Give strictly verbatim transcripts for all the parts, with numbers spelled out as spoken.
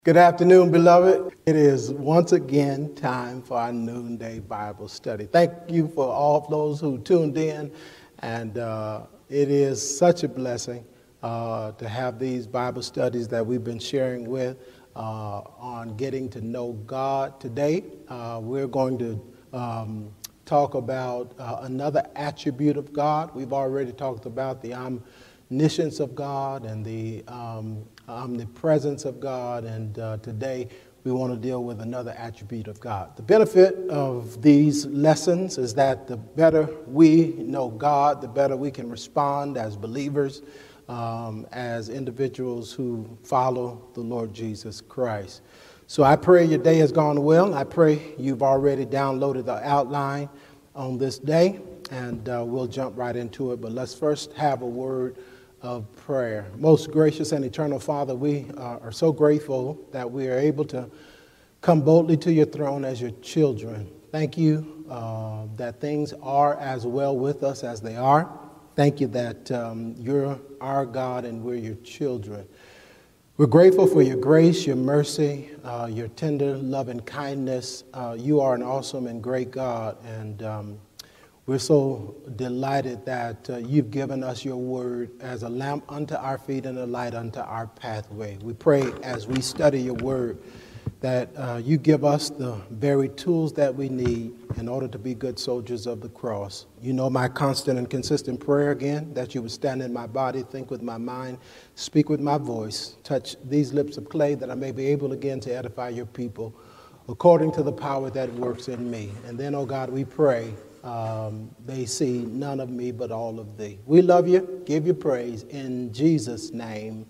Good afternoon, beloved. It is once again time for our noonday Bible study. Thank you for all of those who tuned in, and uh, it is such a blessing uh, to have these Bible studies that we've been sharing with uh, on getting to know God. Today, uh, we're going to um, talk about uh, another attribute of God. We've already talked about the omniscience of God and the um, omnipresence of God, and uh, today we want to deal with another attribute of God. The benefit of these lessons is that the better we know God, the better we can respond as believers, um, as individuals who follow the Lord Jesus Christ. So I pray your day has gone well. I pray you've already downloaded the outline on this day, and uh, we'll jump right into it. But let's first have a word of prayer. Most gracious and eternal Father, we uh, are so grateful that we are able to come boldly to your throne as your children. Thank you uh, that things are as well with us as they are. Thank you that um, you're our God and we're your children. We're grateful for your grace, your mercy, uh, your tender love and kindness. Uh, you are an awesome and great God, and um, we're so delighted that uh, you've given us your word as a lamp unto our feet and a light unto our pathway. We pray as we study your word that uh, you give us the very tools that we need in order to be good soldiers of the cross. You know my constant and consistent prayer again, that you would stand in my body, think with my mind, speak with my voice, touch these lips of clay that I may be able again to edify your people according to the power that works in me. And then, oh God, we pray Um, they see none of me but all of thee. We love you, give you praise. In Jesus' name,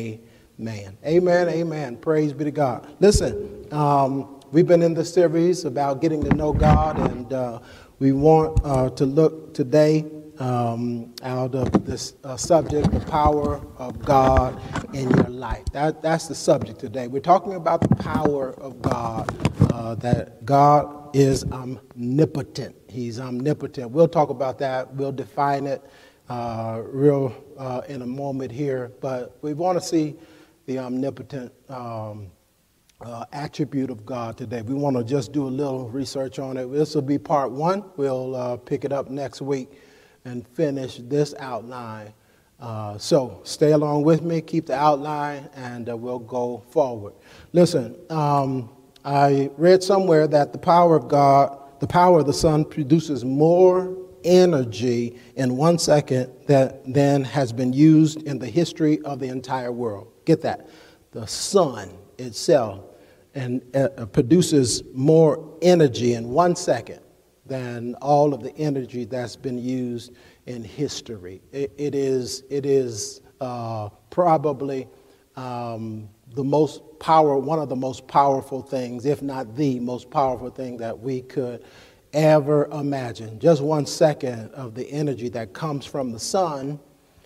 amen. Amen, amen. Praise be to God. Listen, um, we've been in this series about getting to know God, and uh, we want uh, to look today um, out of this uh, subject, the power of God in your life. That, that's the subject today. We're talking about the power of God, uh, that God is omnipotent. He's omnipotent. We'll talk about that. We'll define it uh, real uh, in a moment here. But we want to see the omnipotent um, uh, attribute of God today. We want to just do a little research on it. This will be part one. We'll uh, pick it up next week and finish this outline. Uh, so stay along with me. Keep the outline, and uh, we'll go forward. Listen, um, I read somewhere that the power of God, the power of the sun produces more energy in one second that, than has been used in the history of the entire world. Get that. The sun itself and uh, produces more energy in one second than all of the energy that's been used in history. It, it is, it is uh, probably um, the most power, one of the most powerful things, if not the most powerful thing that we could ever imagine. Just one second of the energy that comes from the sun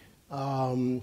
um,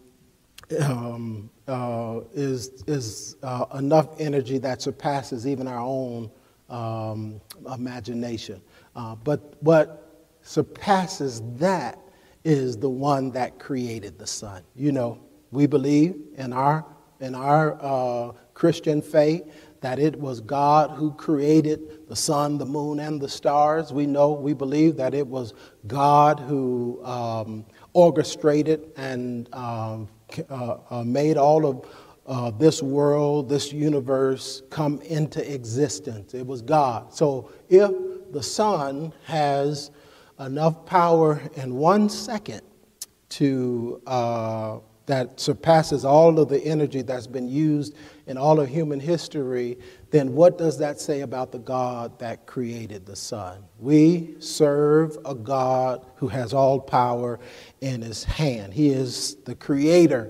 um, uh, is, is uh, enough energy that surpasses even our own um, imagination. Uh, but what surpasses that is the one that created the sun. You know, we believe in our in our uh, Christian faith that it was God who created the sun, the moon, and the stars. We know, we believe that it was God who um, orchestrated and um, uh, uh, made all of uh, this world, this universe come into existence. It was God. So if the sun has enough power in one second to uh, that surpasses all of the energy that's been used in all of human history, then what does that say about the God that created the sun? We serve a God who has all power in his hand. He is the creator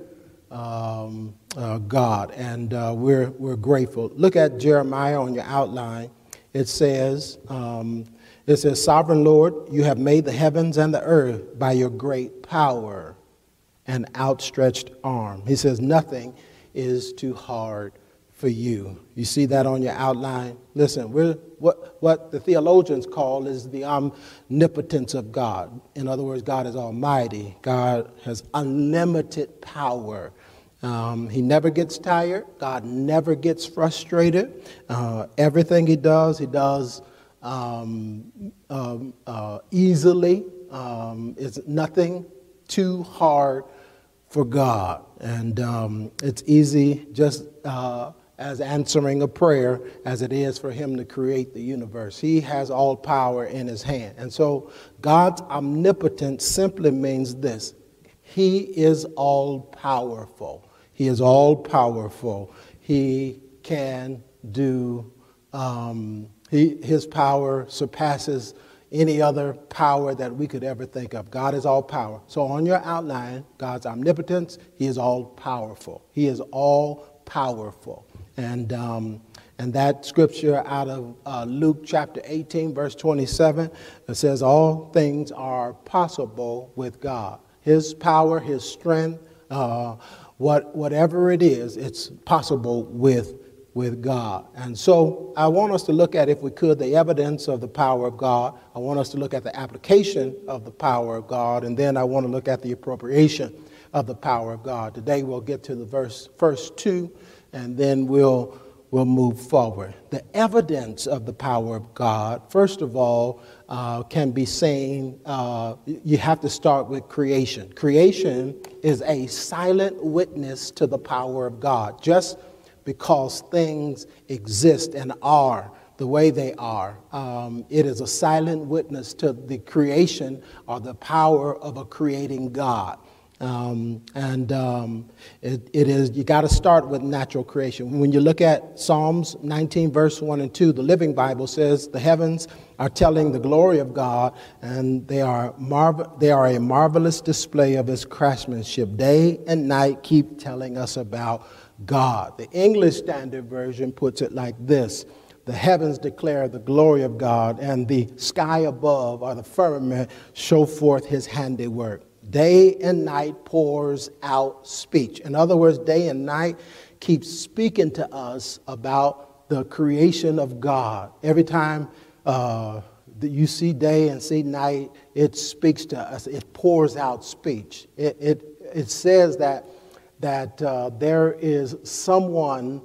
um, uh, God, and uh, we're, we're grateful. Look at Jeremiah on your outline. It says, um, it says, Sovereign Lord, you have made the heavens and the earth by your great power and outstretched arm. He says, nothing is too hard for you. You see that on your outline? Listen, we're, what, what the theologians call is the omnipotence of God. In other words, God is almighty. God has unlimited power. Um, he never gets tired. God never gets frustrated. Uh, everything he does, he does um, um, uh, easily. Um, it's nothing too hard for God. And um, it's easy just uh, as answering a prayer as it is for him to create the universe. He has all power in his hand. And so God's omnipotence simply means this: he is all powerful. He is all powerful. He can do, um, he, his power surpasses any other power that we could ever think of. God is all power. So on your outline, God's omnipotence, he is all powerful. He is all powerful. And um, and that scripture out of uh, Luke chapter eighteen, verse twenty-seven, it says all things are possible with God. His power, his strength, uh, what whatever it is, it's possible with with God. And so I want us to look at, if we could, the evidence of the power of God. I want us to look at the application of the power of God, and then I want to look at the appropriation of the power of God. Today we'll get to the verse first two, and then we'll we'll move forward. The evidence of the power of God, first of all, uh, can be seen. Uh, you have to start with creation. Creation is a silent witness to the power of God. Just because things exist and are the way they are, um, it is a silent witness to the creation or the power of a creating God. Um, and um, it, it is, you got to start with natural creation. When you look at Psalms nineteen, verse one and two, the Living Bible says the heavens are telling the glory of God, and they are marvel- they are a marvelous display of his craftsmanship. Day and night keep telling us about God. The English Standard Version puts it like this: the heavens declare the glory of God, and the sky above, or the firmament, show forth his handiwork. Day and night pours out speech. In other words, day and night keeps speaking to us about the creation of God. Every time uh, that you see day and see night, it speaks to us. It pours out speech. It it, it says that that uh, there is someone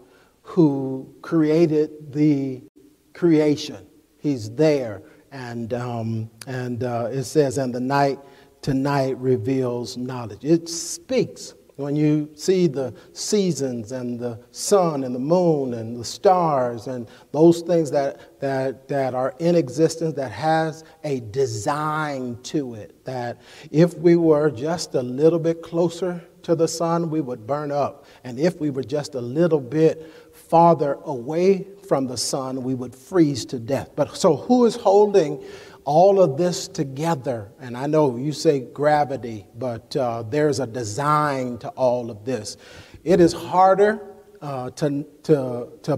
who created the creation. He's there, and um, and uh, it says, and the night tonight reveals knowledge. It speaks. When you see the seasons and the sun and the moon and the stars and those things that that that are in existence, that has a design to it, that if we were just a little bit closer to the sun, we would burn up. And if we were just a little bit farther away from the sun, we would freeze to death. But so who is holding all of this together? And I know you say gravity, but uh, there's a design to all of this. It is harder uh, to to to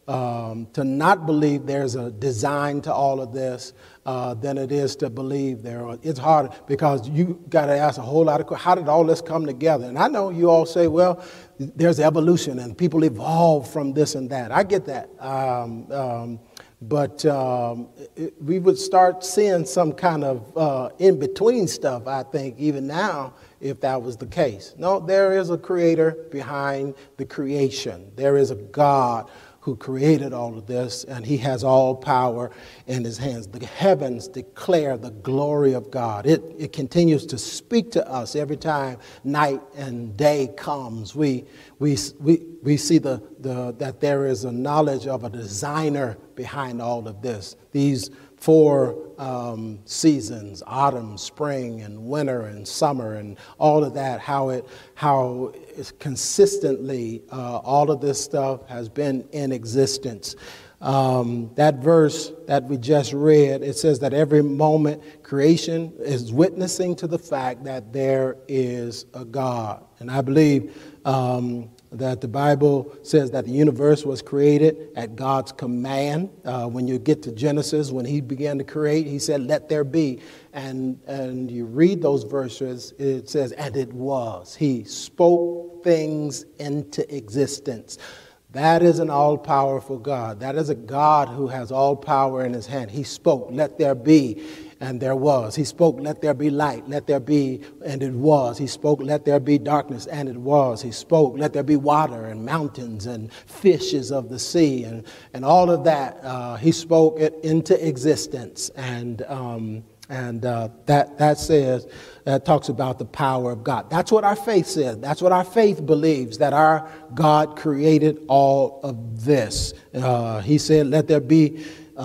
um, to not believe there's a design to all of this uh, than it is to believe there. It's harder because you got to ask a whole lot of questions. How did all this come together? And I know you all say, well, there's evolution and people evolve from this and that. I get that. Um, um, But um, it, we would start seeing some kind of uh, in-between stuff, I think, even now, if that was the case. No, there is a creator behind the creation. There is a God who created all of this, and he has all power in his hands. The heavens declare the glory of God. It, it continues to speak to us every time night and day comes. We we we we see the, the that there is a knowledge of a designer behind all of this. These four um, seasons, autumn, spring, and winter, and summer, and all of that, how it how it's consistently uh, all of this stuff has been in existence. Um, that verse that we just read, it says that every moment creation is witnessing to the fact that there is a God. And I believe um, that the Bible says that the universe was created at God's command. Uh, when you get to Genesis, when he began to create, he said, let there be. And, and you read those verses, it says, and it was. He spoke things into existence. That is an all-powerful God. That is a God who has all power in his hand. He spoke, let there be. and there was. He spoke, let there be light, let there be, and it was. He spoke, let there be darkness, and it was. He spoke, let there be water and mountains and fishes of the sea, and, and all of that. Uh, he spoke it into existence, and um, and uh, that that says, that talks about the power of God. That's what our faith says. That's what our faith believes, that our God created all of this. Uh, he said, let there be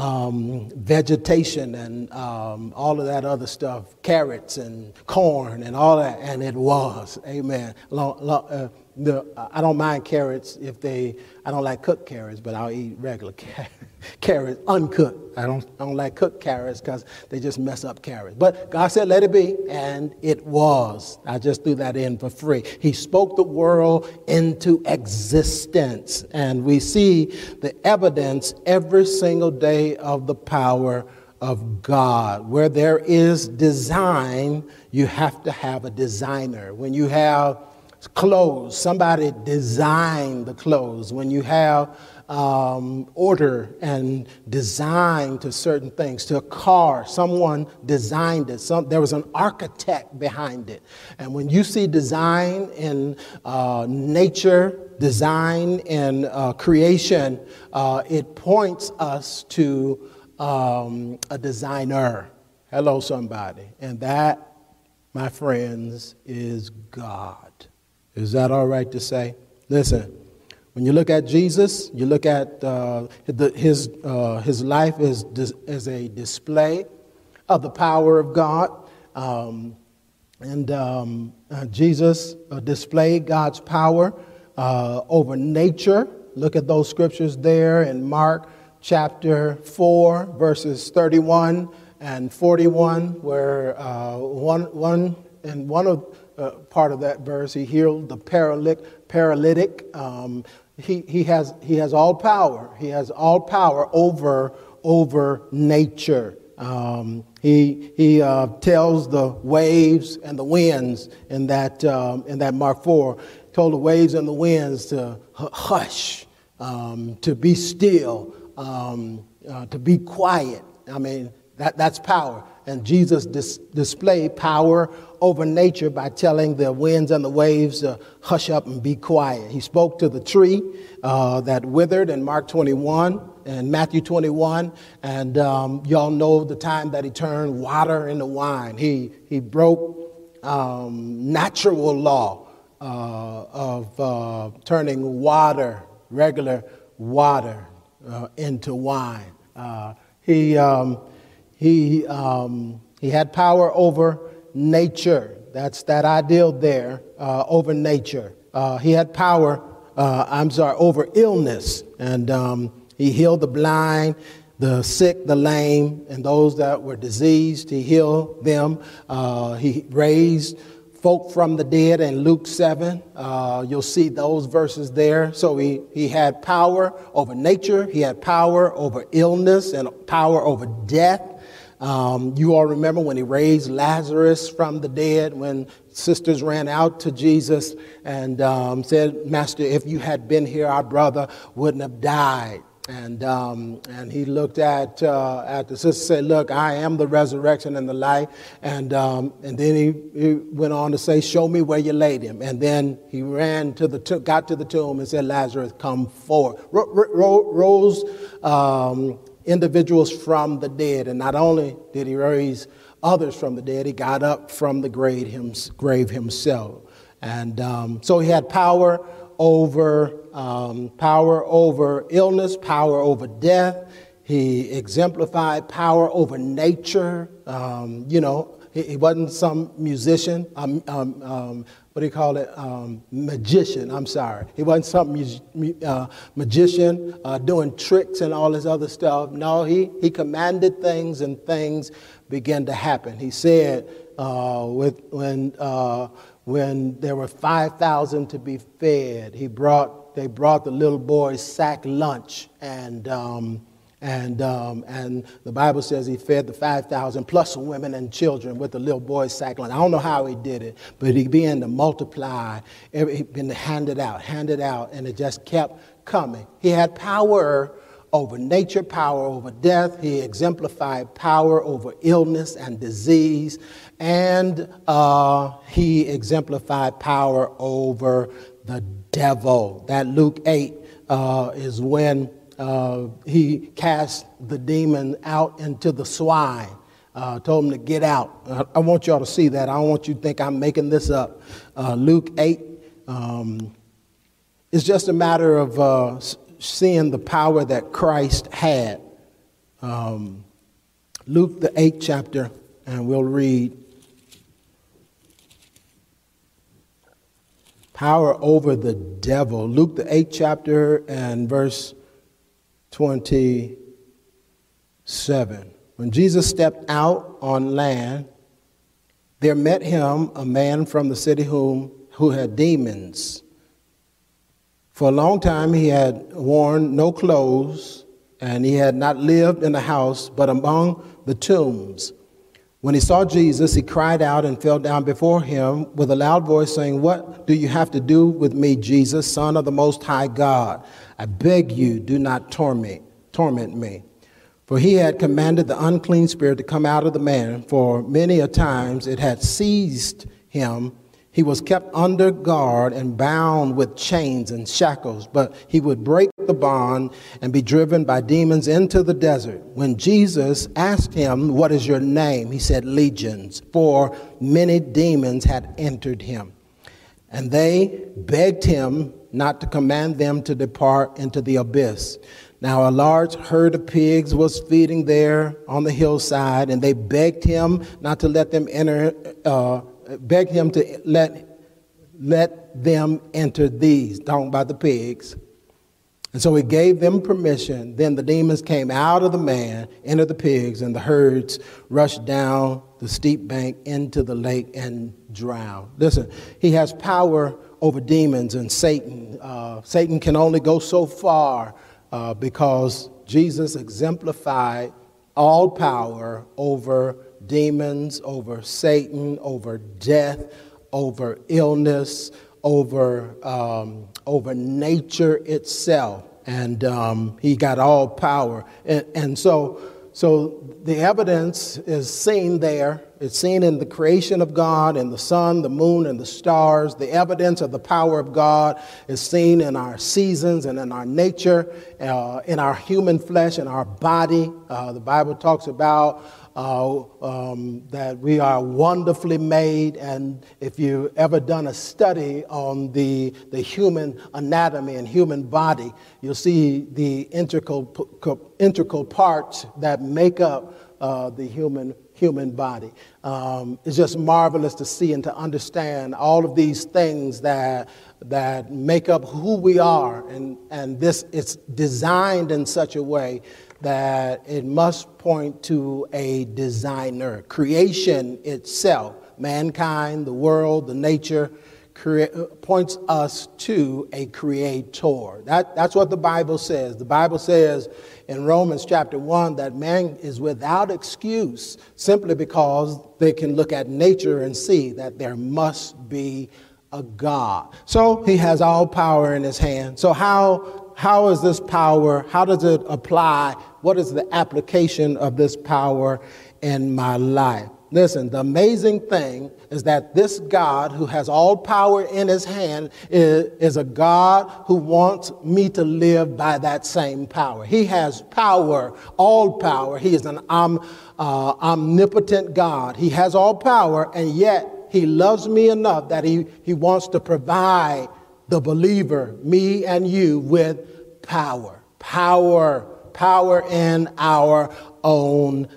Um, vegetation and um, all of that other stuff, carrots and corn and all that, and it was. Amen. Long, long, uh, the, I don't mind carrots if they, I don't like cooked carrots, but I'll eat regular car- carrots, uncooked. I don't, I don't like cooked carrots because they just mess up carrots. But God said, let it be, and it was. I just threw that in for free. He spoke the world into existence, and we see the evidence every single day of the power of God. Where there is design, you have to have a designer. When you have clothes, somebody designed the clothes. When you have um, order and design to certain things, to a car, someone designed it. Some, there was an architect behind it. And when you see design in uh, nature, design in uh, creation, uh, it points us to um, a designer. Hello, somebody. And that, my friends, is God. Is that all right to say? Listen, when you look at Jesus, you look at uh, the, his uh, his life as, as a display of the power of God. Um, and um, uh, Jesus uh, displayed God's power uh, over nature. Look at those scriptures there in Mark chapter four, verses thirty-one and forty-one, where uh, one one and one of Uh, part of that verse, he healed the paralytic. Paralytic. Um, he he has he has all power. He has all power over over nature. Um, he he uh, tells the waves and the winds in that um, in that Mark four. Told the waves and the winds to hush, um, to be still, um, uh, to be quiet. I mean, that that's power. And Jesus dis- displayed power over nature by telling the winds and the waves to hush up and be quiet. He spoke to the tree uh, that withered in Mark twenty-one and Matthew twenty-one. And um, y'all know the time that he turned water into wine. He, he broke um, natural law uh, of uh, turning water, regular water, uh, into wine. Uh, he... Um, He um, he had power over nature. That's that ideal there, uh, over nature. Uh, he had power, uh, I'm sorry, over illness. And um, he healed the blind, the sick, the lame, and those that were diseased. He healed them. Uh, he raised folk from the dead in Luke seven. Uh, you'll see those verses there. So he, he had power over nature. He had power over illness and power over death. Um, you all remember when he raised Lazarus from the dead, when sisters ran out to Jesus and um, said, Master, if you had been here, our brother wouldn't have died. And um, and he looked at uh, at the sister, said, look, I am the resurrection and the life. And um, and then he, he went on to say, show me where you laid him. And then he ran to the to- got to the tomb and said, Lazarus, come forward. Ro- ro- rose um, individuals from the dead. And not only did he raise others from the dead, he got up from the grave, him, grave himself. And um, so he had power over um, power over illness, power over death. He exemplified power over nature. Um, you know, he, he wasn't some musician. Um, um, um, what do you call it? Um, magician. I'm sorry. He wasn't some mu- uh, magician uh, doing tricks and all this other stuff. No, he he commanded things, and things began to happen. He said, uh, with when. Uh, When there were five thousand to be fed, he brought. They brought the little boy's sack lunch, and um, and um, and the Bible says he fed the five thousand plus the women and children with the little boy's sack lunch. I don't know how he did it, but he began to multiply. He began to hand it out, hand it out, and it just kept coming. He had power over nature, power over death. He exemplified power over illness and disease. And uh, he exemplified power over the devil. That Luke eight uh, is when uh, he cast the demon out into the swine. Uh, told him to get out. I, I want y'all to see that. I don't want you to think I'm making this up. Uh, Luke eight, um, it's just a matter of uh, seeing the power that Christ had. Um, Luke, the eighth chapter, and we'll read. Power over the devil. Luke, the eighth chapter, and verse twenty-seven. When Jesus stepped out on land, there met him a man from the city whom, who had demons. For a long time he had worn no clothes, and he had not lived in a house, but among the tombs. When he saw Jesus, he cried out and fell down before him with a loud voice, saying, "What do you have to do with me, Jesus, Son of the Most High God? I beg you, do not torment, torment me." For he had commanded the unclean spirit to come out of the man, for many a times it had seized him. He was kept under guard and bound with chains and shackles, but he would break the bond and be driven by demons into the desert. When Jesus asked him, "What is your name?" he said, "Legions," for many demons had entered him. And they begged him not to command them to depart into the abyss. Now a large herd of pigs was feeding there on the hillside, and they begged him not to let them enter, uh, begged him to let, let them enter these, talking about the pigs. And so he gave them permission. Then the demons came out of the man, entered the pigs, and the herds rushed down the steep bank into the lake and drowned. Listen, he has power over demons and Satan. Uh, Satan can only go so far uh, because Jesus exemplified all power over demons, over Satan, over death, over illness, over um, over nature itself, and um, he got all power. And, and so, so the evidence is seen there. It's seen in the creation of God, in the sun, the moon, and the stars. The evidence of the power of God is seen in our seasons and in our nature, uh, in our human flesh, in our body. Uh, the Bible talks about Uh, um, that we are wonderfully made, and if you ever done a study on the the human anatomy and human body, you'll see the integral integral parts that make up uh, the human human body. Um, it's just marvelous to see and to understand all of these things that that make up who we are, and and this it's designed in such a way that it must point to a designer. Creation itself, mankind, the world, the nature, crea- points us to a creator. That, that's what the Bible says. The Bible says in Romans chapter one that man is without excuse simply because they can look at nature and see that there must be a God. So he has all power in his hand. So how How is this power? How does it apply? What is the application of this power in my life? Listen, the amazing thing is that this God who has all power in his hand is, is a God who wants me to live by that same power. He has power, all power. He is an om, uh, omnipotent God. He has all power, and yet he loves me enough that he, he wants to provide the believer, me and you, with power, power, power in our own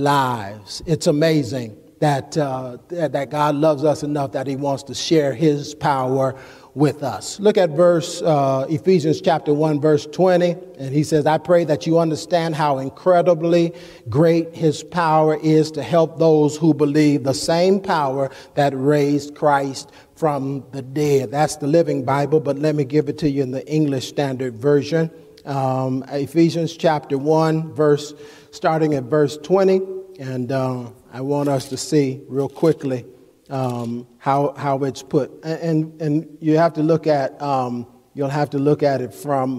lives. It's amazing that uh, that God loves us enough that he wants to share his power with us. Look at verse uh, Ephesians chapter one, verse twenty, and he says, "I pray that you understand how incredibly great his power is to help those who believe, the same power that raised Christ from the dead." That's the Living Bible, but let me give it to you in the English Standard Version. Um, Ephesians chapter one, verse starting at verse twenty, and uh, I want us to see real quickly um, how how it's put, and and you have to look at um, you'll have to look at it from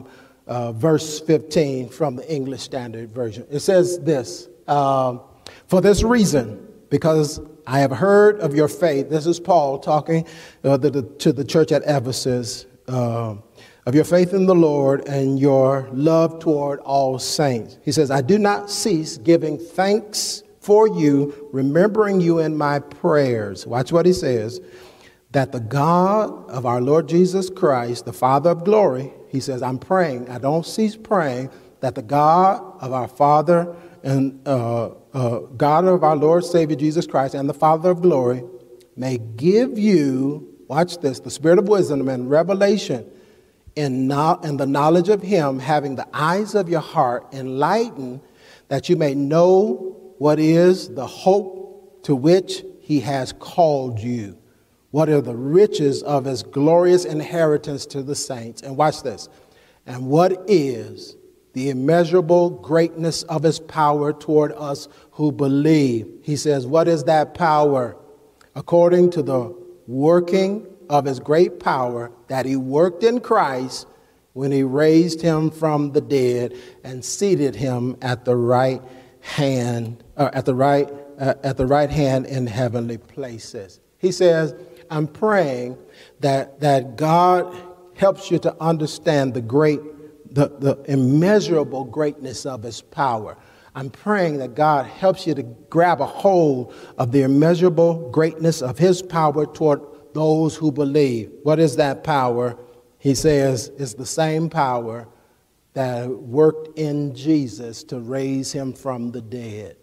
uh, verse fifteen from the English Standard Version. It says this, um, for this reason, because I have heard of your faith. This is Paul talking uh, to, the, to the church at Ephesus, uh, of your faith in the Lord and your love toward all saints. He says, I do not cease giving thanks for you, remembering you in my prayers. Watch what he says, that the God of our Lord Jesus Christ, the Father of glory, he says, I'm praying, I don't cease praying, that the God of our Father and uh, uh, God of our Lord Savior Jesus Christ and the Father of glory may give you, watch this, the spirit of wisdom and revelation in, no, in the knowledge of him, having the eyes of your heart enlightened, that you may know what is the hope to which he has called you. What are the riches of his glorious inheritance to the saints? And watch this. And what is the immeasurable greatness of his power toward us who believe? He says, what is that power? According to the working of his great power that he worked in Christ when he raised him from the dead and seated him at the right hand, uh, at the right, uh, at the right hand in heavenly places. He says, I'm praying that that God helps you to understand the great, the, the immeasurable greatness of his power. I'm praying that God helps you to grab a hold of the immeasurable greatness of his power toward those who believe. What is that power? He says it's the same power that worked in Jesus to raise him from the dead.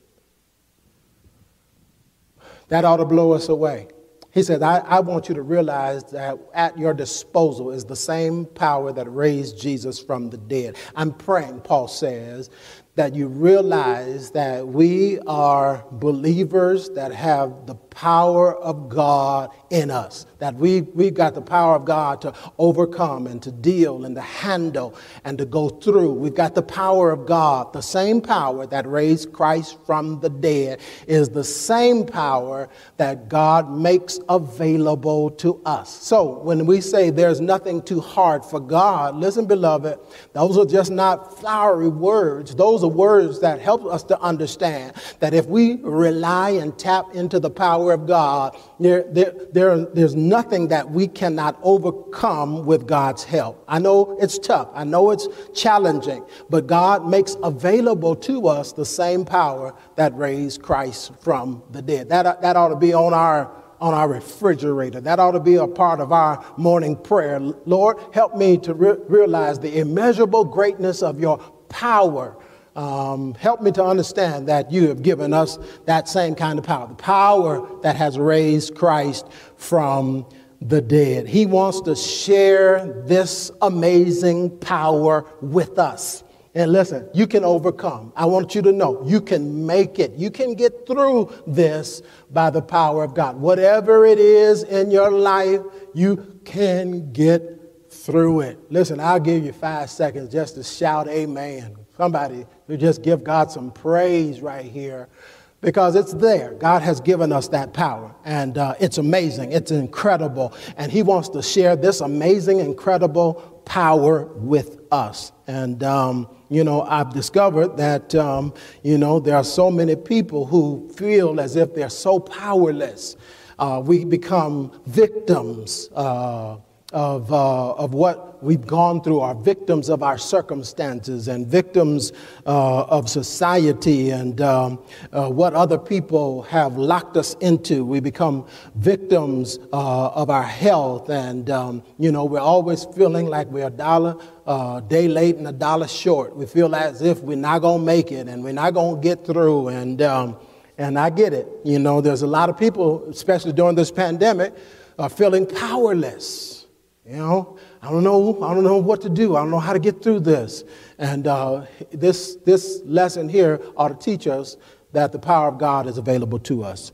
That ought to blow us away. He said, I, I want you to realize that at your disposal is the same power that raised Jesus from the dead. I'm praying, Paul says, that you realize that we are believers that have the power of God in us, that we, we've got the power of God to overcome and to deal and to handle and to go through. We've got the power of God. The same power that raised Christ from the dead is the same power that God makes available to us. So when we say there's nothing too hard for God, listen, beloved, those are just not flowery words. Those are words that help us to understand that if we rely and tap into the power of God, there, there, there, there's nothing that we cannot overcome with God's help. I know it's tough. I know it's challenging, but God makes available to us the same power that raised Christ from the dead. That, that ought to be on our on our refrigerator. That ought to be a part of our morning prayer. Lord, help me to re- realize the immeasurable greatness of your power. Um, help me to understand that you have given us that same kind of power, the power that has raised Christ from the dead. He wants to share this amazing power with us. And listen, you can overcome. I want you to know you can make it. You can get through this by the power of God. Whatever it is in your life, you can get through it. Listen, I'll give you five seconds just to shout amen. Somebody to just give God some praise right here, because it's there. God has given us that power, and uh, it's amazing. It's incredible. And he wants to share this amazing, incredible power with us. And, um, you know, I've discovered that, um, you know, there are so many people who feel as if they're so powerless. Uh, we become victims uh, of uh, of what we've gone through, are victims of our circumstances and victims uh, of society and um, uh, what other people have locked us into. We become victims uh, of our health, and um, you know, we're always feeling like we're a dollar uh, day late and a dollar short. We feel as if we're not gonna make it and we're not gonna get through. And um, and I get it. You know, there's a lot of people, especially during this pandemic, are feeling powerless. You know, I don't know. I don't know what to do. I don't know how to get through this. And uh, this this lesson here ought to teach us that the power of God is available to us.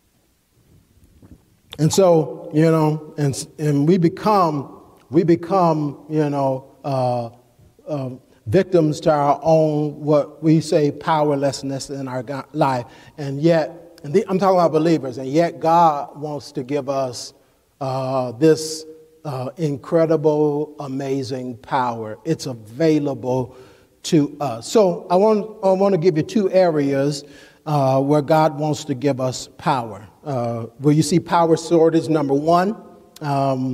And so, you know, and and we become we become, you know, uh, uh, victims to our own, what we say, powerlessness in our God, life. And yet, and the, I'm talking about believers. And yet, God wants to give us uh, this. uh, incredible, amazing power. It's available to us. So I want, I want to give you two areas uh, where God wants to give us power. Uh, where you see power shortage, number one, um,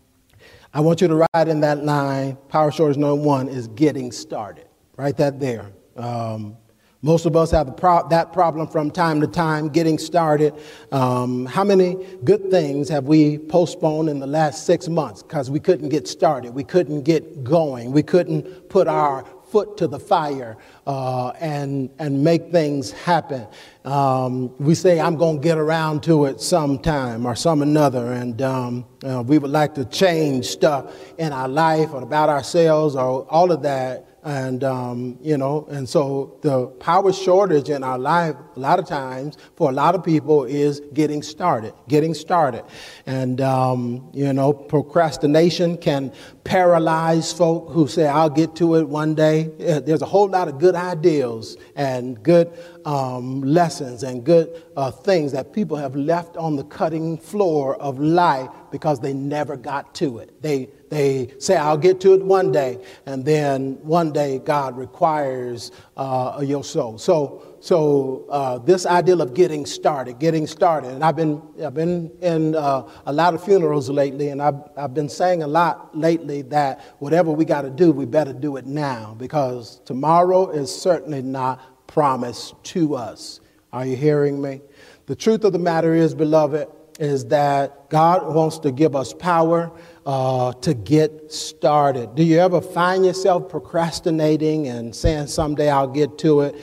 I want you to write in that line, power shortage number one is getting started. Write that there. Um, most of us have the pro- that problem from time to time, getting started. Um, how many good things have we postponed in the last six months because we couldn't get started? We couldn't get going. We couldn't put our foot to the fire uh, and and make things happen. Um, we say, I'm going to get around to it sometime or some another, and um, uh, we would like to change stuff in our life or about ourselves or all of that. And, um, you know, and so the power shortage in our life, a lot of times, for a lot of people, is getting started, getting started. And, um, you know, procrastination can paralyze folk who say, I'll get to it one day. There's a whole lot of good ideals and good um, lessons and good uh, things that people have left on the cutting floor of life because they never got to it. They They say, I'll get to it one day, and then one day God requires uh, your soul. So, so uh, this ideal of getting started, getting started, and I've been I've been in uh, a lot of funerals lately, and I've I've been saying a lot lately that whatever we got to do, we better do it now, because tomorrow is certainly not promised to us. Are you hearing me? The truth of the matter is, beloved, is that God wants to give us power uh, to get started. Do you ever find yourself procrastinating and saying someday I'll get to it?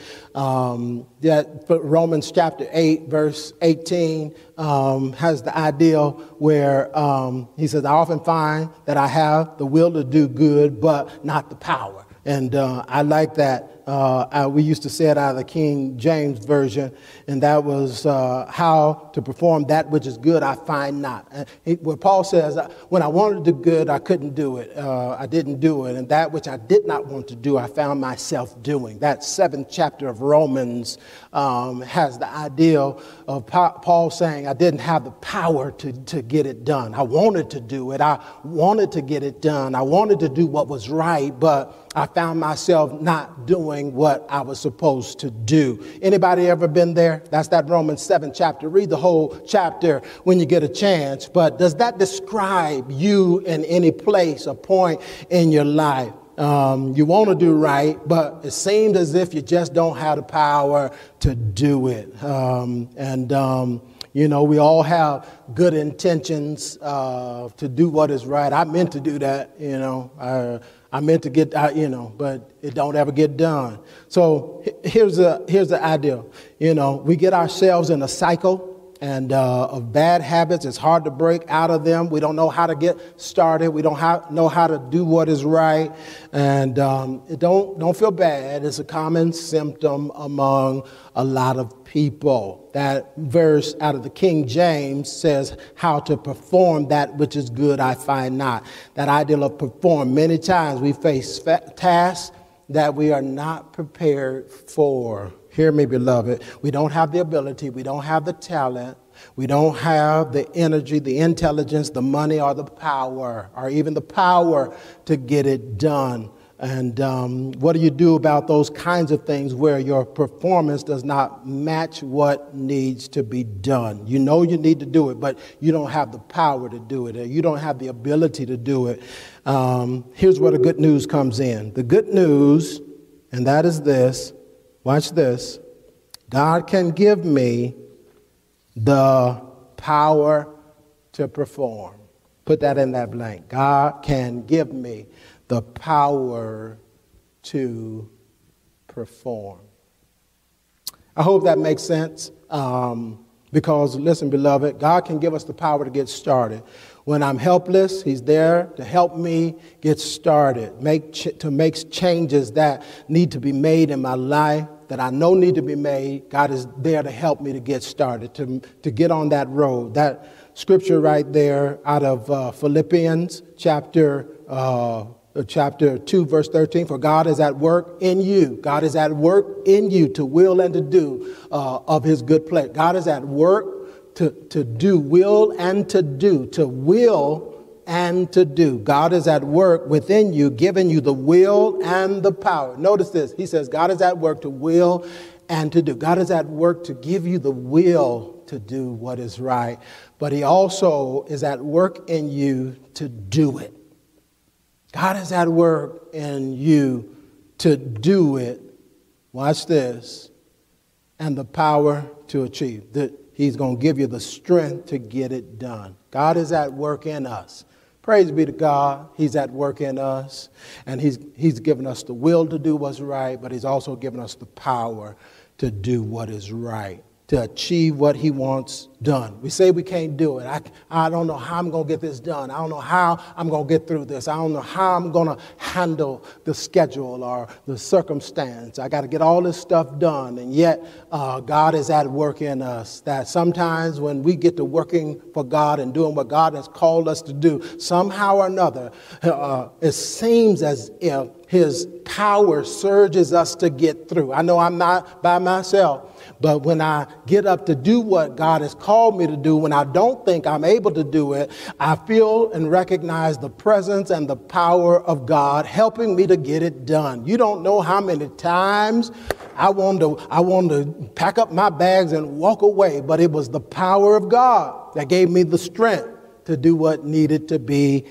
Um, that Romans chapter eight, verse eighteen um, has the ideal where um, he says, I often find that I have the will to do good, but not the power. And uh, I like that. Uh, I, we used to say it out of the King James Version, and that was uh, how to perform that which is good, I find not. Uh, it, where Paul says, when I wanted to do good, I couldn't do it. Uh, I didn't do it. And that which I did not want to do, I found myself doing. That seventh chapter of Romans um, has the ideal of pa- Paul saying, I didn't have the power to, to get it done. I wanted to do it. I wanted to get it done. I wanted to do what was right, but I found myself not doing what I was supposed to do. Anybody ever been there? That's that Romans seven chapter. Read the whole chapter when you get a chance. But does that describe you in any place or point in your life? Um, you want to do right, but it seems as if you just don't have the power to do it. Um, and, um, you know, we all have good intentions uh, to do what is right. I meant to do that, you know. I, I meant to get out, you know, but it don't ever get done. So here's the here's the idea. You know, we get ourselves in a cycle and uh, of bad habits. It's hard to break out of them. We don't know how to get started. We don't ha- know how to do what is right. And um, it don't don't feel bad. It's a common symptom among a lot of people. That verse out of the King James says how to perform that which is good, I find not. That ideal of perform. Many times we face fa- tasks that we are not prepared for. Hear me, beloved. We don't have the ability. We don't have the talent. We don't have the energy, the intelligence, the money, or the power, or even the power to get it done. And um, what do you do about those kinds of things where your performance does not match what needs to be done? You know you need to do it, but you don't have the power to do it, or you don't have the ability to do it. Um, here's where the good news comes in. The good news, and that is this. Watch this. God can give me the power to perform. Put that in that blank. God can give me the power to perform. I hope that makes sense. Um, because, listen, beloved, God can give us the power to get started. When I'm helpless, he's there to help me get started, make ch- to make changes that need to be made in my life, that I know need to be made. God is there to help me to get started, to, to get on that road. That scripture right there out of uh, Philippians chapter uh, chapter two, verse thirteen, for God is at work in you. God is at work in you to will and to do uh, of his good pleasure. God is at work to, to do, will and to do, to will and to do. God is at work within you, giving you the will and the power. Notice this. He says God is at work to will and to do. God is at work to give you the will to do what is right, but he also is at work in you to do it. God is at work in you to do it. Watch this. And the power to achieve. That he's going to give you the strength to get it done. God is at work in us. Praise be to God. He's at work in us. And he's, he's given us the will to do what's right, but he's also given us the power to do what is right, to achieve what he wants done. We say we can't do it. I, I don't know how I'm going to get this done. I don't know how I'm going to get through this. I don't know how I'm going to handle the schedule or the circumstance. I got to get all this stuff done. And yet uh, God is at work in us. That sometimes when we get to working for God and doing what God has called us to do, somehow or another, uh, it seems as if his power surges us to get through. I know I'm not by myself. But when I get up to do what God has called me to do, when I don't think I'm able to do it, I feel and recognize the presence and the power of God helping me to get it done. You don't know how many times I wanted to, I wanted to pack up my bags and walk away, but it was the power of God that gave me the strength to do what needed to be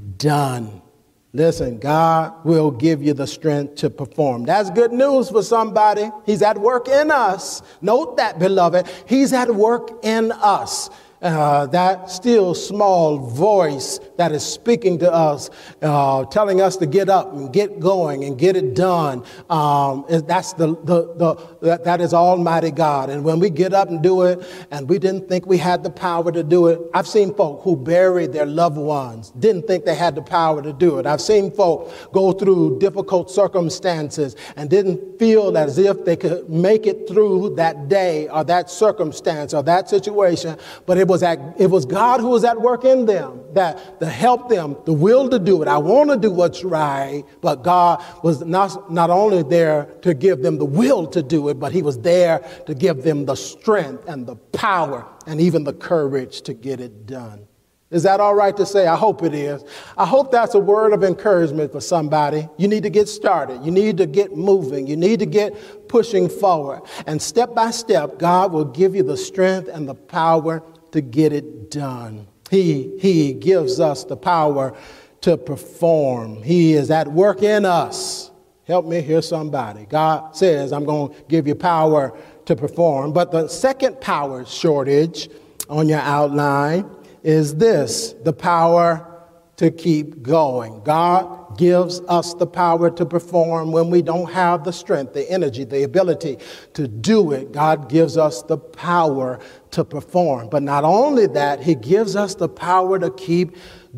done. Listen, God will give you the strength to perform. That's good news for somebody. He's at work in us. Note that, beloved. He's at work in us. Uh, that still small voice that is speaking to us, uh, telling us to get up and get going and get it done. Um, that's the, the, the, that, that is Almighty God. And when we get up and do it and we didn't think we had the power to do it, I've seen folk who buried their loved ones, didn't think they had the power to do it. I've seen folk go through difficult circumstances and didn't feel as if they could make it through that day or that circumstance or that situation, but it was at, it was God who was at work in them that to help them, the will to do it. I want to do what's right, but God was not, not only there to give them the will to do it, but he was there to give them the strength and the power and even the courage to get it done. Is that all right to say? I hope it is. I hope that's a word of encouragement for somebody. You need to get started. You need to get moving. You need to get pushing forward. And step by step, God will give you the strength and the power to get it done. He, he gives us the power to perform. He is at work in us. Help me hear somebody. God says, I'm going to give you power to perform. But the second power shortage on your outline is this, the power to keep going. God gives us the power to perform when we don't have the strength, the energy, the ability to do it. God gives us the power to perform. But not only that, he gives us the power to keep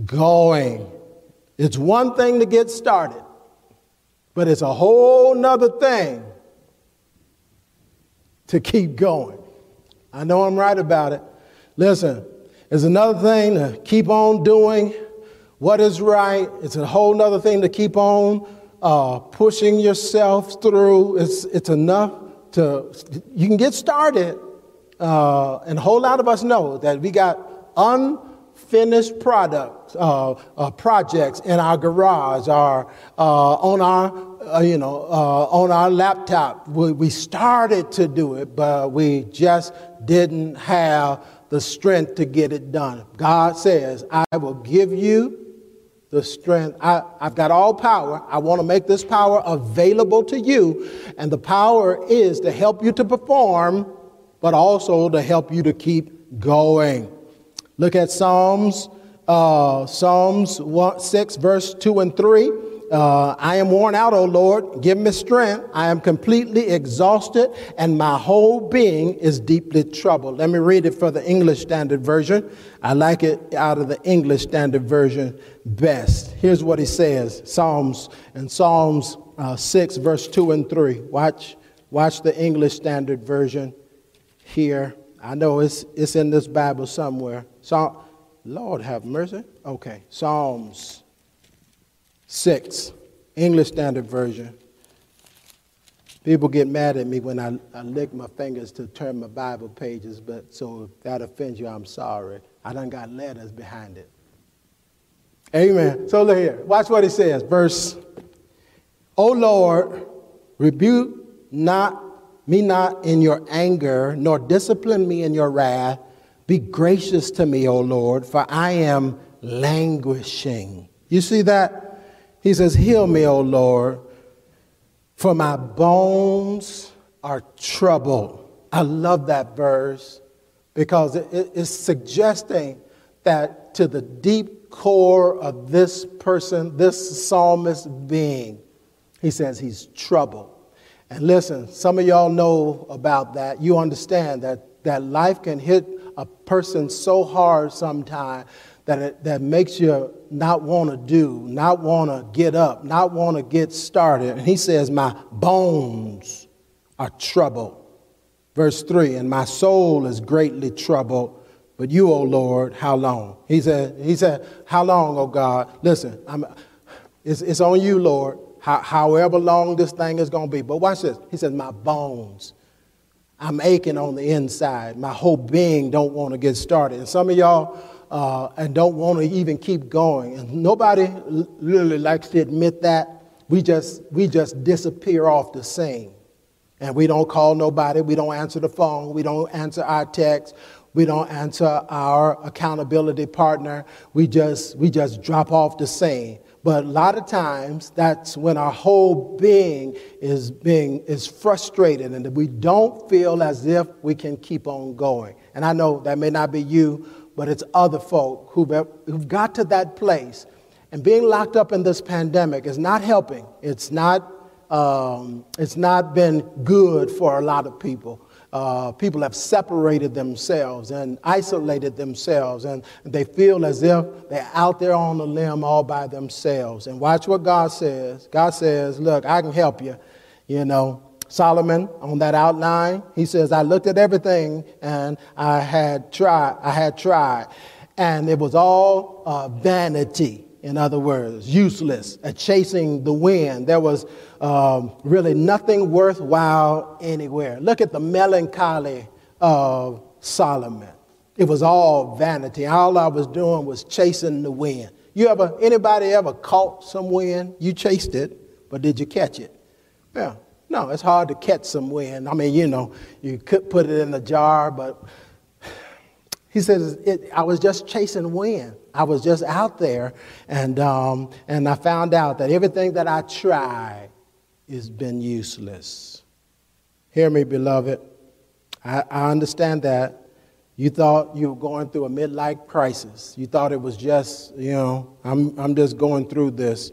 going. It's one thing to get started, but it's a whole nother thing to keep going. I know I'm right about it. Listen, it's another thing to keep on doing what is right. It's a whole nother thing to keep on uh, pushing yourself through. It's it's enough to, you can get started. Uh, and a whole lot of us know that we got unfinished products, uh, uh, projects in our garage or uh, on our, uh, you know, uh, on our laptop. We, we started to do it, but we just didn't have the strength to get it done. God says, I will give you the strength. I, I've got all power. I want to make this power available to you. And the power is to help you to perform, but also to help you to keep going. Look at Psalms, uh, Psalms one, six, verse two and three. Uh, I am worn out, O Lord. Give me strength. I am completely exhausted, and my whole being is deeply troubled. Let me read it for the English Standard Version. I like it out of the English Standard Version best. Here's what he says, Psalms and Psalms uh, six, verse two and three. Watch, watch the English Standard Version here. I know it's it's in this Bible somewhere. So, Lord have mercy. Okay, Psalms six, English Standard Version. People get mad at me when I, I lick my fingers to turn my Bible pages, but so if that offends you, I'm sorry. I done got letters behind it. Amen. So look here. Watch what he says. Verse, O Lord, rebuke not me not in your anger, nor discipline me in your wrath. Be gracious to me, O Lord, for I am languishing. You see that? He says, heal me, O Lord, for my bones are troubled. I love that verse because it is suggesting that to the deep core of this person, this psalmist being, he says he's troubled. And listen, some of y'all know about that. You understand that, that life can hit a person so hard sometimes that it, that makes you not want to do, not want to get up, not want to get started. And he says, my bones are troubled. Verse three, and my soul is greatly troubled. But you, O Lord, how long? He said, he said, how long, O God? Listen, I'm, it's, it's on you, Lord. How, however long this thing is going to be. But watch this. He says, my bones, I'm aching on the inside. My whole being don't want to get started. And some of y'all uh, and don't want to even keep going. And nobody really likes to admit that. We just, we just disappear off the scene. And we don't call nobody. We don't answer the phone. We don't answer our text. We don't answer our accountability partner. We just, we just drop off the scene. But a lot of times, that's when our whole being is being is frustrated and we don't feel as if we can keep on going. And I know that may not be you, but it's other folk who've, who've got to that place. And being locked up in this pandemic is not helping. It's not, um, it's not been good for a lot of people. Uh, people have separated themselves and isolated themselves, and they feel as if they're out there on the limb all by themselves. And watch what God says. God says, look, I can help you. You know, Solomon on that outline, he says, I looked at everything and I had tried, I had tried, and it was all uh, vanity. In other words, useless, uh, chasing the wind. There was um, really nothing worthwhile anywhere. Look at the melancholy of Solomon. It was all vanity. All I was doing was chasing the wind. You ever, anybody ever caught some wind? You chased it, but did you catch it? Yeah. No, it's hard to catch some wind. I mean, you know, you could put it in a jar, but he says, it, I was just chasing wind. I was just out there, and um, and I found out that everything that I tried has been useless. Hear me, beloved. I, I understand that. You thought you were going through a midlife crisis. You thought it was just, you know, I'm I'm just going through this.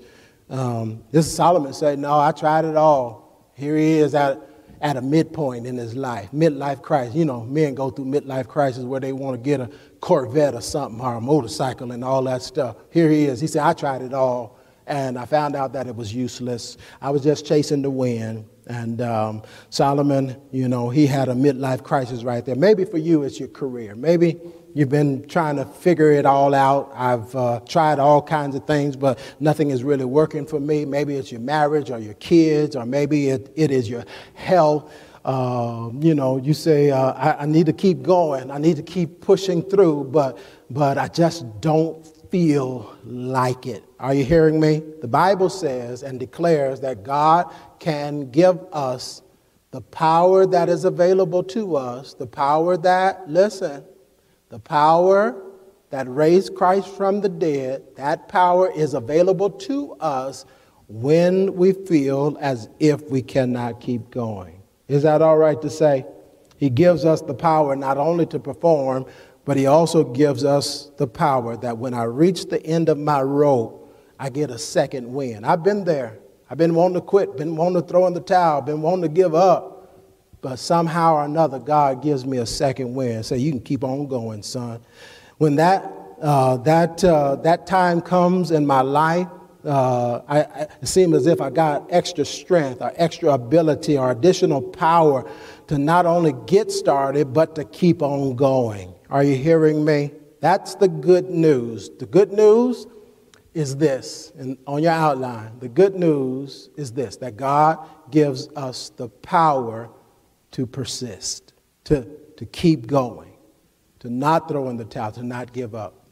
Um, this Solomon said, no, I tried it all. Here he is at at a midpoint in his life, midlife crisis. You know, men go through midlife crisis where they want to get a Corvette or something, or a motorcycle and all that stuff. Here he is. He said, I tried it all, and I found out that it was useless. I was just chasing the wind. And um, Solomon, you know, he had a midlife crisis right there. Maybe for you, it's your career. Maybe you've been trying to figure it all out. I've uh, tried all kinds of things, but nothing is really working for me. Maybe it's your marriage or your kids, or maybe it, it is your health. Uh, you know, you say, uh, I, I need to keep going. I need to keep pushing through, but but I just don't feel like it. Are you hearing me? The Bible says and declares that God can give us the power that is available to us, the power that, listen, the power that raised Christ from the dead, that power is available to us when we feel as if we cannot keep going. Is that all right to say? He gives us the power not only to perform, but he also gives us the power that when I reach the end of my rope, I get a second wind. I've been there. I've been wanting to quit, been wanting to throw in the towel, been wanting to give up. But somehow or another, God gives me a second wind. Say, you can keep on going, son. When that uh, that uh, that time comes in my life, uh, I, I, it seems as if I got extra strength or extra ability or additional power to not only get started, but to keep on going. Are you hearing me? That's the good news. The good news is this, and on your outline, the good news is this, that God gives us the power to persist, to, to keep going, to not throw in the towel, to not give up.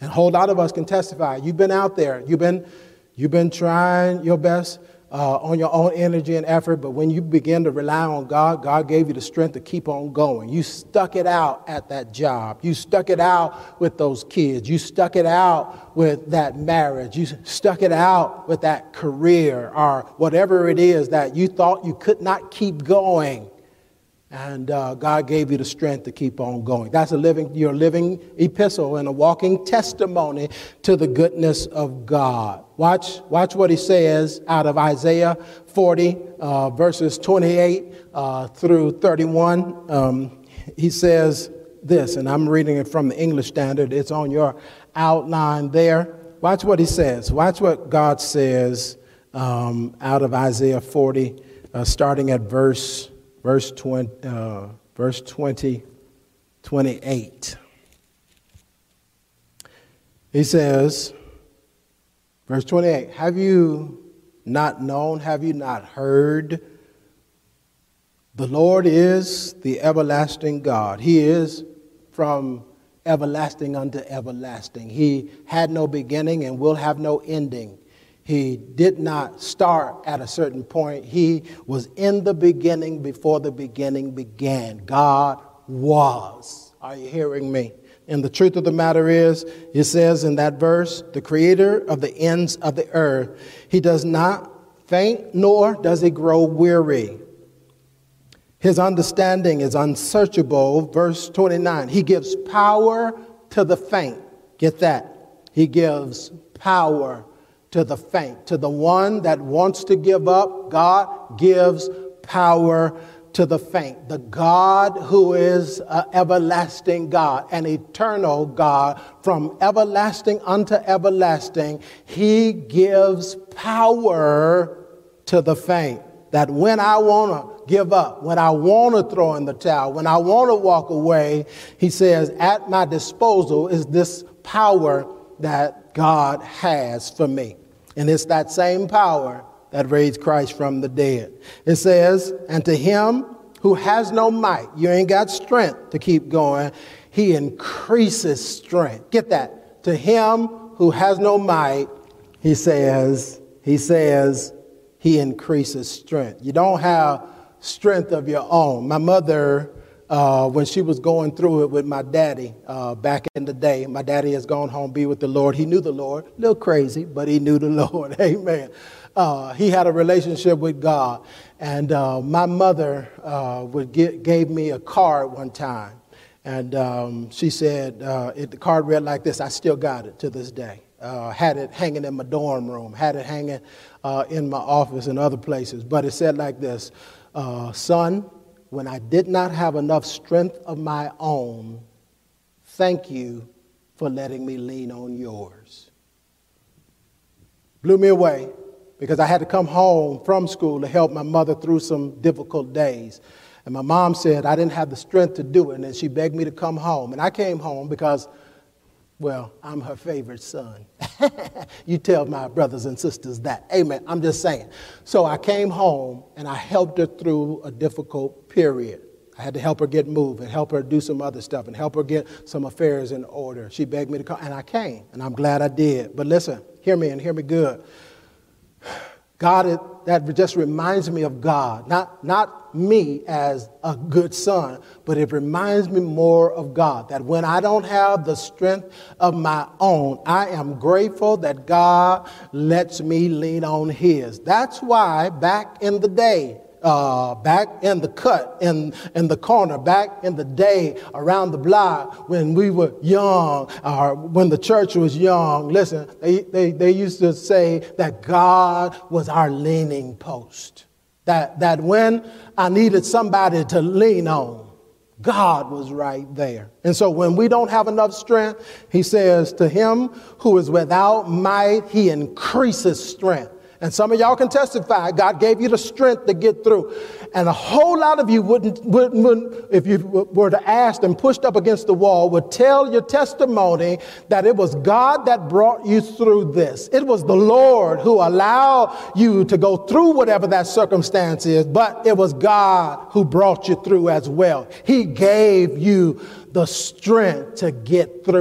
And a whole lot of us can testify. You've been out there. You've been, you've been trying your best uh, on your own energy and effort. But when you begin to rely on God, God gave you the strength to keep on going. You stuck it out at that job. You stuck it out with those kids. You stuck it out with that marriage. You stuck it out with that career or whatever it is that you thought you could not keep going. And uh, God gave you the strength to keep on going. That's a living, your living epistle and a walking testimony to the goodness of God. Watch, watch what he says out of Isaiah forty, uh, verses twenty-eight uh, through thirty-one. Um, he says this, and I'm reading it from the English Standard. It's on your outline there. Watch what he says. Watch what God says um, out of Isaiah forty, uh, starting at verse. Verse twenty, uh, verse twenty, twenty-eight. He says, verse twenty-eight, have you not known, have you not heard? The Lord is the everlasting God. He is from everlasting unto everlasting. He had no beginning and will have no ending. He did not start at a certain point. He was in the beginning before the beginning began. God was. Are you hearing me? And the truth of the matter is, it says in that verse, the creator of the ends of the earth, he does not faint nor does he grow weary. His understanding is unsearchable. Verse twenty-nine, he gives power to the faint. Get that? He gives power to the faint. To the one that wants to give up, God gives power to the faint. The God who is an everlasting God, an eternal God, from everlasting unto everlasting, he gives power to the faint. That when I want to give up, when I want to throw in the towel, when I want to walk away, he says, at my disposal is this power that God has for me. And it's that same power that raised Christ from the dead. It says, and to him who has no might, you ain't got strength to keep going, he increases strength. Get that? To him who has no might, he says, he says, he increases strength. You don't have strength of your own. My mother, Uh, when she was going through it with my daddy uh, back in the day, my daddy has gone home, be with the Lord. He knew the Lord, a little crazy, but he knew the Lord. Amen. Uh, he had a relationship with God. And uh, my mother uh, would get, gave me a card one time. And um, she said, uh, it, the card read like this. I still got it to this day. Uh, had it hanging in my dorm room, had it hanging uh, in my office and other places. But it said like this, uh, son, when I did not have enough strength of my own, thank you for letting me lean on yours. Blew me away because I had to come home from school to help my mother through some difficult days. And my mom said I didn't have the strength to do it, and then she begged me to come home. And I came home because, well, I'm her favorite son. You tell my brothers and sisters that. Amen. I'm just saying. So I came home and I helped her through a difficult period. I had to help her get moved and help her do some other stuff and help her get some affairs in order. She begged me to come, and I came, and I'm glad I did. But listen, hear me and hear me good. God, it, that just reminds me of God, not, not me as a good son, but it reminds me more of God, that when I don't have the strength of my own, I am grateful that God lets me lean on his. That's why back in the day, Uh, back in the cut, in, in the corner, back in the day around the block when we were young, or when the church was young, listen, they, they, they used to say that God was our leaning post. That, that when I needed somebody to lean on, God was right there. And so when we don't have enough strength, he says, to him who is without might, he increases strength. And some of y'all can testify, God gave you the strength to get through. And a whole lot of you wouldn't, wouldn't, wouldn't, if you were to ask and pushed up against the wall, would tell your testimony that it was God that brought you through this. It was the Lord who allowed you to go through whatever that circumstance is, but it was God who brought you through as well. He gave you the strength to get through it.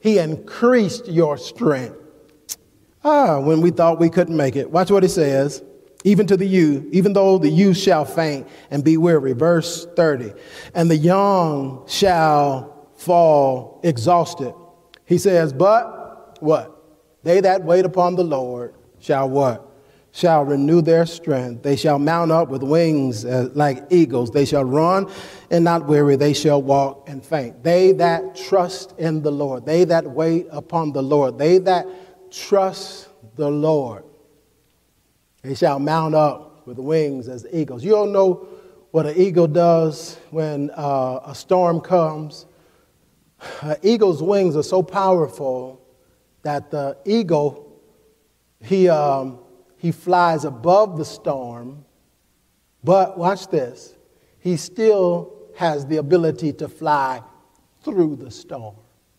He increased your strength. Ah, when we thought we couldn't make it. Watch what it says. Even to the youth, even though the youth shall faint and be weary. Verse thirty. And the young shall fall exhausted. He says, but what? They that wait upon the Lord shall what? Shall renew their strength. They shall mount up with wings uh, like eagles. They shall run and not weary. They shall walk and faint. They that trust in the Lord. They that wait upon the Lord. They that trust the Lord. They shall mount up with wings as eagles. You don't know what an eagle does when uh, a storm comes. An eagle's wings are so powerful that the eagle, he, um, he flies above the storm. But watch this. He still has the ability to fly through the storm.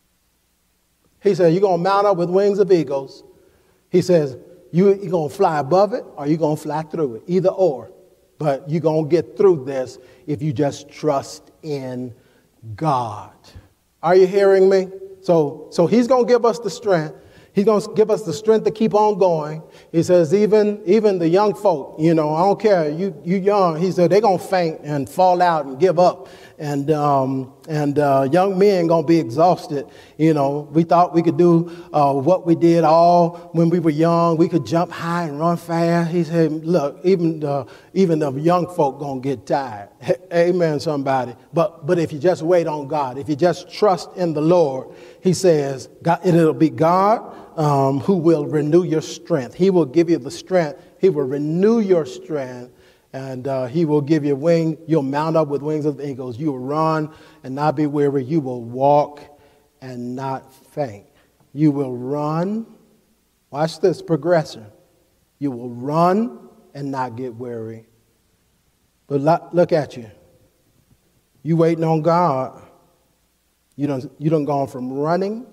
He said, you're going to mount up with wings of eagles. He says, you, you're going to fly above it or you're going to fly through it, either or. But you're going to get through this if you just trust in God. Are you hearing me? So, so he's going to give us the strength. He's going to give us the strength to keep on going. He says, even, even the young folk, you know, I don't care, you, you young. He said, they're going to faint and fall out and give up. And, um, and uh, young men going to be exhausted. You know, we thought we could do uh, what we did all when we were young. We could jump high and run fast. He said, look, even the, even the young folk going to get tired. Amen, somebody. But, but if you just wait on God, if you just trust in the Lord, he says, God, it'll be God um, who will renew your strength. He will give you the strength. He will renew your strength. And uh, he will give you wing. You'll mount up with wings of eagles. You will run and not be weary. You will walk and not faint. You will run. Watch this progression. You will run and not get weary. But look at you. You waiting on God. You don't, you don't go from running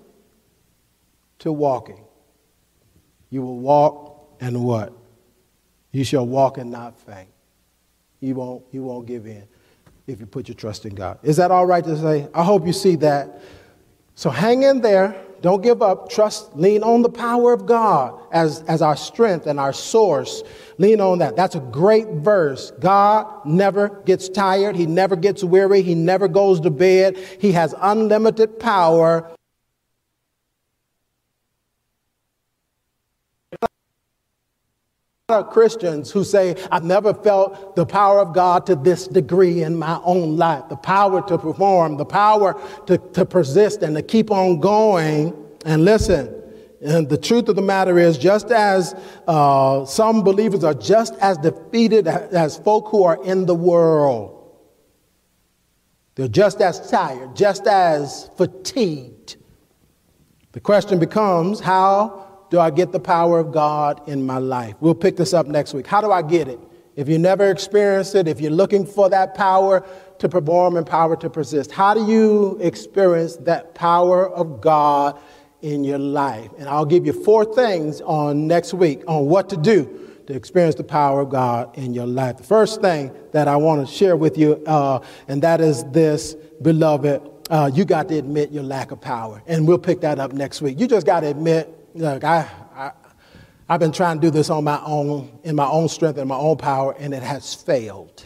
to walking. You will walk and what? You shall walk and not faint. You won't, you won't give in if you put your trust in God. Is that all right to say? I hope you see that. So hang in there. Don't give up. Trust, lean on the power of God as, as our strength and our source. Lean on that. That's a great verse. God never gets tired. He never gets weary. He never goes to bed. He has unlimited power. Christians who say, I've never felt the power of God to this degree in my own life, the power to perform, the power to, to persist and to keep on going. And listen, and the truth of the matter is, just as uh, some believers are just as defeated as folk who are in the world, they're just as tired, just as fatigued. The question becomes, how do I get the power of God in my life? We'll pick this up next week. How do I get it? If you never experienced it, if you're looking for that power to perform and power to persist, how do you experience that power of God in your life? And I'll give you four things on next week on what to do to experience the power of God in your life. The first thing that I want to share with you, uh, and that is this, beloved, uh, you got to admit your lack of power. And we'll pick that up next week. You just got to admit, look, I, I, I've been trying to do this on my own, in my own strength and my own power, and it has failed.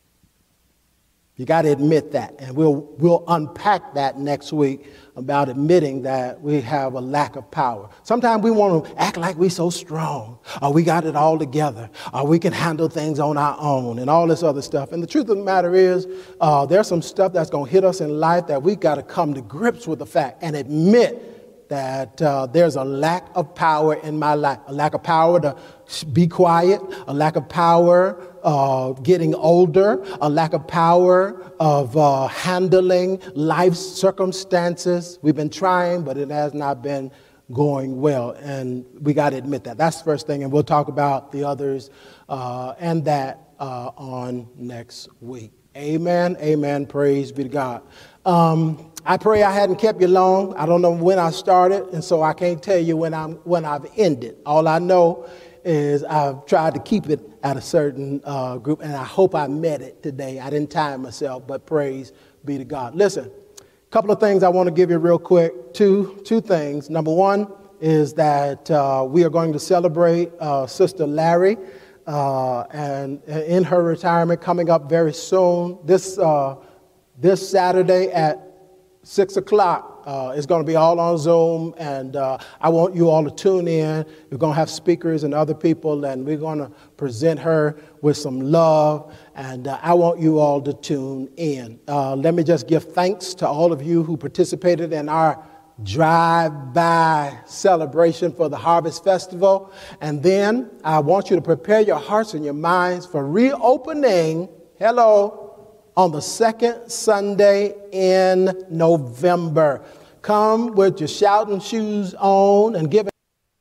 You got to admit that, and we'll we'll unpack that next week about admitting that we have a lack of power. Sometimes we want to act like we're so strong, or we got it all together, or we can handle things on our own, and all this other stuff. And the truth of the matter is, uh, there's some stuff that's going to hit us in life that we got to come to grips with the fact and admit that uh, there's a lack of power in my life, a lack of power to be quiet, a lack of power uh, getting older, a lack of power of uh, handling life circumstances. We've been trying, but it has not been going well, and we got to admit that. That's the first thing, and we'll talk about the others uh, and that uh, on next week. Amen, amen, praise be to God. Um, I pray I hadn't kept you long. I don't know when I started, and so I can't tell you when I'm when I've ended. All I know is I've tried to keep it at a certain uh, group, and I hope I met it today. I didn't time myself, but praise be to God. Listen, couple of things I want to give you real quick. Two, two things. Number one is that uh, we are going to celebrate uh, Sister Larry uh, and in her retirement coming up very soon. This uh, this Saturday at six o'clock. Uh, it's going to be all on Zoom, and uh, I want you all to tune in. We're going to have speakers and other people, and we're going to present her with some love, and uh, I want you all to tune in. Uh, let me just give thanks to all of you who participated in our drive-by celebration for the Harvest Festival, and then I want you to prepare your hearts and your minds for reopening, hello, on the second Sunday in November. Come with your shouting shoes on and give it.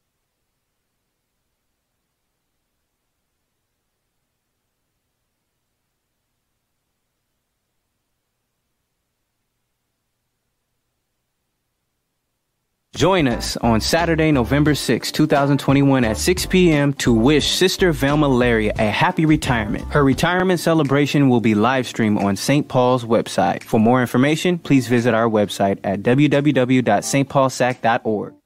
Join us on Saturday, November sixth, two thousand twenty-one at six p.m. to wish Sister Velma Larry a happy retirement. Her retirement celebration will be live streamed on Saint Paul's website. For more information, please visit our website at w w w dot s t paul sac dot org.